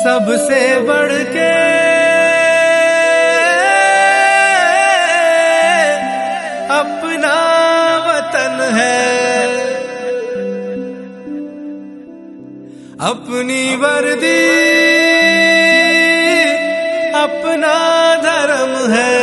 सबसे बढ़ के अपना वतन है, अपनी वर्दी अपना धर्म है,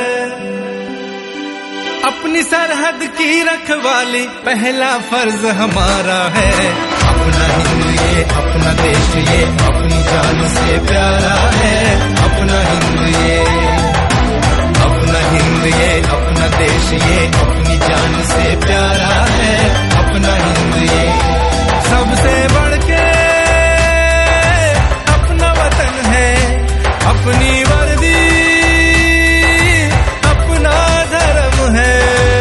अपनी सरहद की रखवाली पहला फर्ज हमारा है। अपना हिंद ये अपना देश ये अपनी जान से प्यारा है। अपना हिंद ये अपना हिंद ये अपना देश ये अपनी जान से प्यारा है। अपना हिंद ये सबसे बढ़ के अपना वतन है, अपनी वर्दी अपना धर्म है।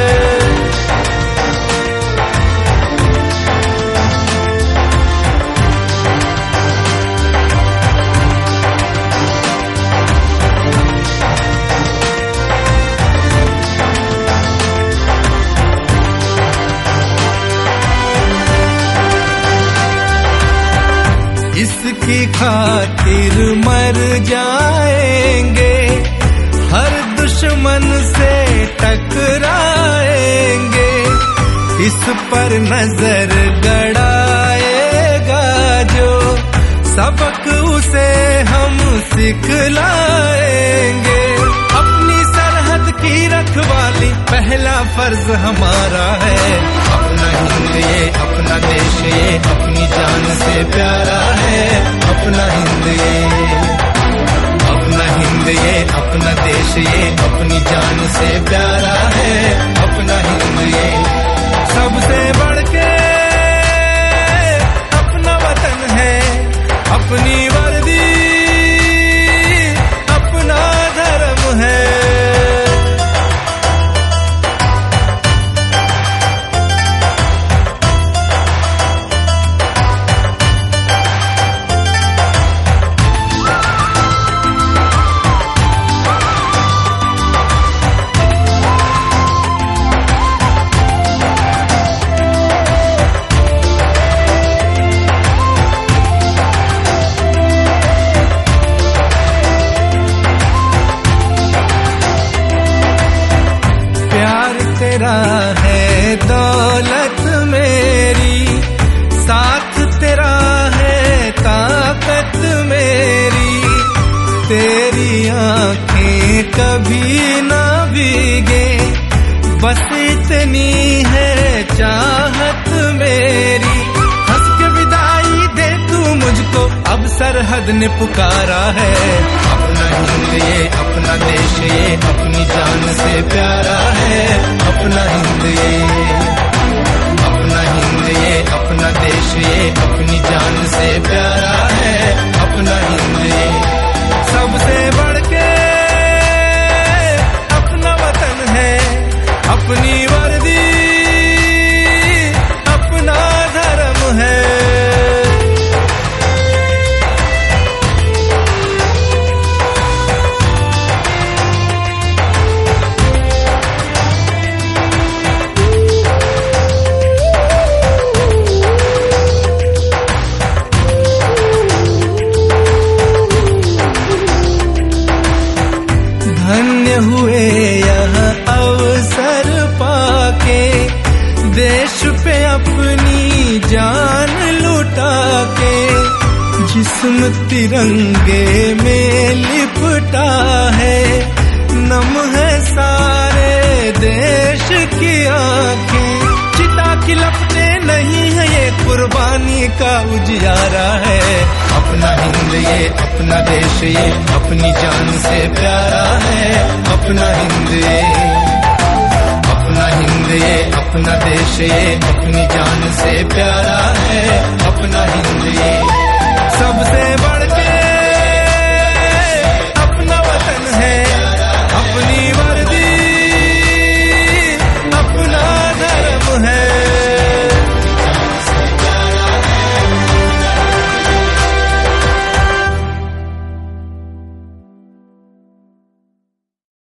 इसकी खातिर मर जाएंगे, हर दुश्मन से टकराएंगे, इस पर नजर गड़ाएगा जो सबक उसे हम सिखलाएंगे। अपनी सरहद की रखवाली पहला फर्ज हमारा है। अपना हिंद ये अपना देश ये अपनी जान से प्यारा है। अपना हिंद ये अपना हिंद ये अपना देश ये अपनी जान से प्यारा है। अपना हिंद ये सबसे बढ़ के अपना वतन है, अपनी वर्दी अपना धर्म है। तेरा है दौलत मेरी, साथ तेरा है ताकत मेरी, तेरी आंखें कभी ना भीगे, बस इतनी है चाहत मेरी। हंस के विदाई दे तू मुझको, अब सरहद ने पुकारा है। अपना हिंद ये अपना देश ये अपनी जान से प्यारा है। अपना हिंद ये अपना हिंद ये अपना देश ये अपनी जान से प्यारा है। अपना हिंद ये सबसे बढ़ के अपना वतन है, अपनी वर्दी अपना धर्म है। धन्य हुए यहाँ अवसर पाके, देश पे अपनी जान लुटा के, जिस्म तिरंगे में लिपटा है, नम है सारे देश की आंखें। चिता की लपटें नहीं है ये कुर्बानी का उजियारा है। अपना हिंद ये अपना देश ये अपनी जान से प्यारा है। अपना हिंद ये अपना हिंद ये अपना देश ये अपनी जान से प्यारा है। अपना हिंद ये सबसे